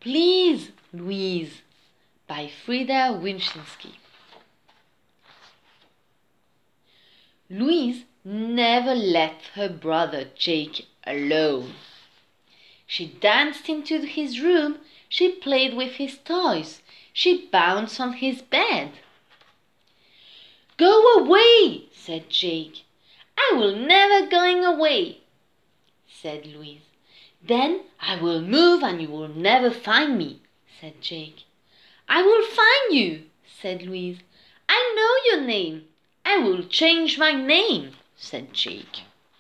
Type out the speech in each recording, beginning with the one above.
Please, Louise, by Frida Wilczynski. Louise never let her brother Jake alone. She danced into his room, she played with his toys, she bounced on his bed. "Go away," said Jake. "I will never going away," said Louise. "Then I will move and you will never find me," said Jake. "I will find you," said Louise. "I know your name. I will change my name," said Jake.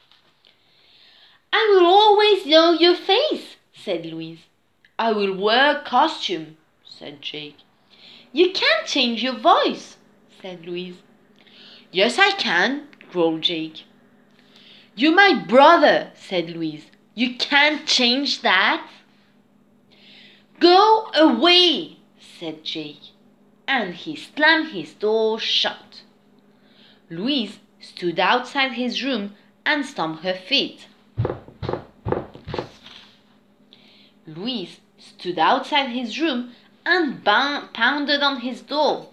"I will always know your face," said Louise. "I will wear a costume," said Jake. "You can't change your voice," said Louise. "Yes, I can," growled Jake. "You're my brother," said Louise. "You can't change that." "Go away," said Jake, and he slammed his door shut. Louise stood outside his room and stomped her feet. Louise stood outside his room and pounded on his door.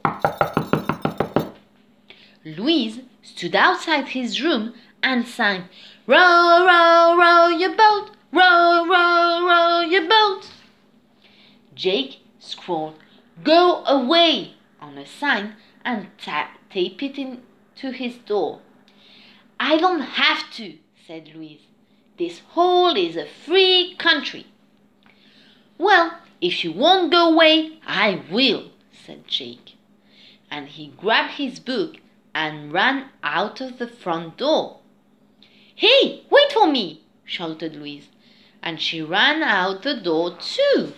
Louise stood outside his room and sang, "Row, row, row your boat, row, row, row your boat." Jake scrawled, "Go away," on a sign and taped it into his door. "I don't have to," said Louise. "This hole is a free country." "Well, if you won't go away, I will," said Jake. And he grabbed his book and ran out of the front door. "Hey, wait for me!" shouted Louise, and she ran out the door too.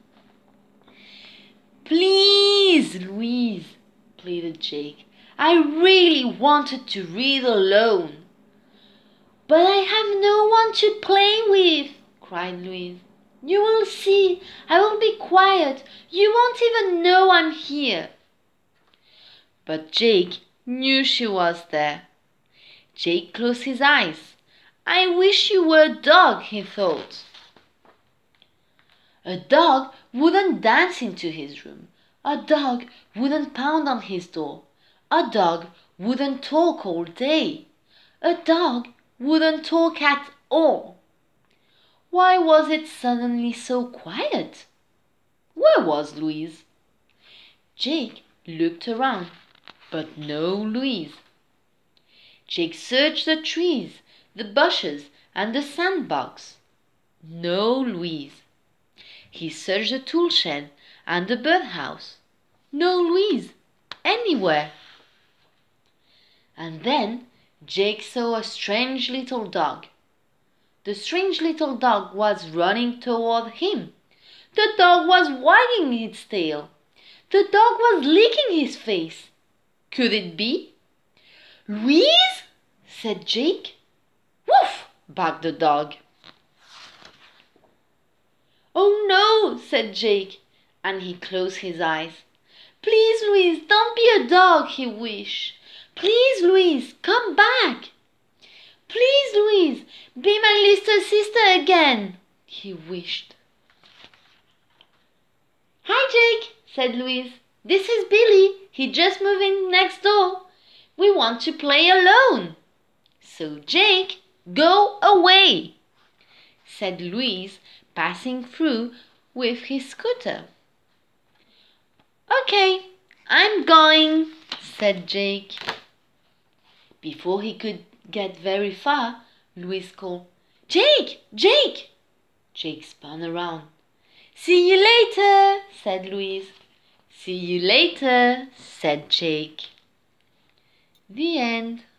"Please, Louise," pleaded Jake. "I really wanted to read alone." "But I have no one to play with," cried Louise. "You will see. I will be quiet. You won't even know I'm here." But Jake knew she was there. Jake closed his eyes. "I wish you were a dog," he thought. A dog wouldn't dance into his room. A dog wouldn't pound on his door. A dog wouldn't talk all day. A dog wouldn't talk at all. Why was it suddenly so quiet? Where was Louise? Jake looked around, but no Louise. Jake searched the trees, the bushes, and the sandbox. No Louise. He searched the tool shed and the birdhouse. No Louise anywhere. And then Jake saw a strange little dog. The strange little dog was running toward him. The dog was wagging its tail. The dog was licking his face. Could it be? "Louise?" said Jake. "Woof!" barked the dog. "Oh no!" said Jake, and he closed his eyes. "Please, Louise, don't be a dog," he wished. "Please, Louise, come back. Please, Louise, be my little sister again," he wished. "Hi, Jake," said Louise. "This is Billy. He just moved in next door. We want to play alone." "So, Jake, go away," said Louise, passing through with his scooter. "Okay, I'm going," said Jake. Before he could get very far, Louise called, "Jake! Jake!" Jake spun around. "See you later," said Louise. "See you later," said Jake. The end.